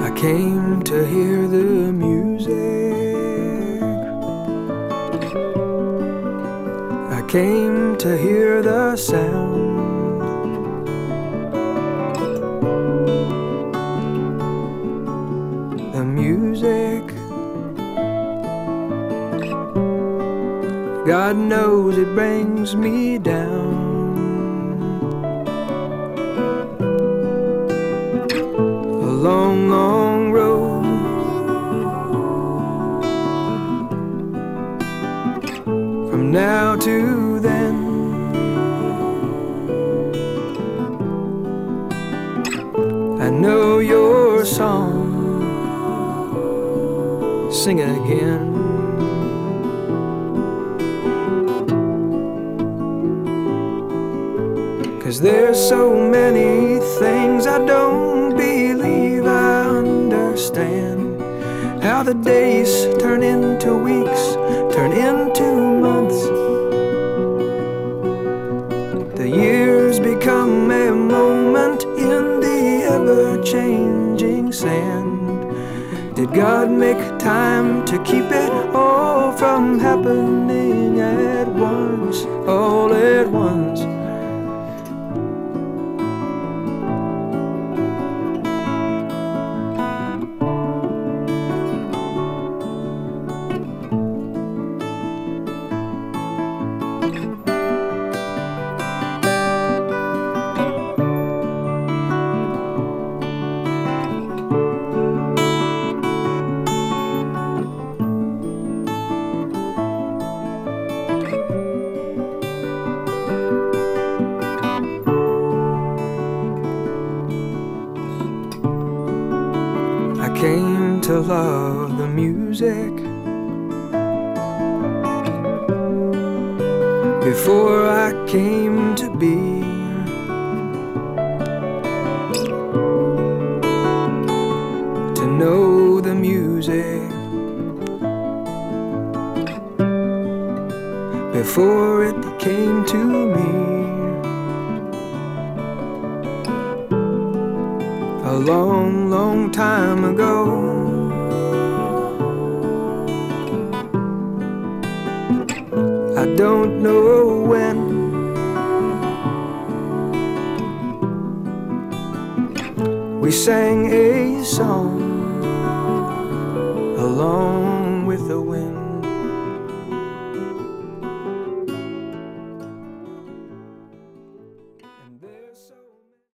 I came to hear the music. I came to hear the sound. The music, God knows it brings me down. A long, long road, from now to then. I know your song, sing it again. Cause there's so many things I don't believe I understand. How the days turn into weeks, turn into months. The years become a moment in the ever-changing sand. Did God make time to keep it all from happening at once, all at once? I came to love the music before I came to be. To know the music before it came to me. A long, long time ago. I don't know when. We sang a song a long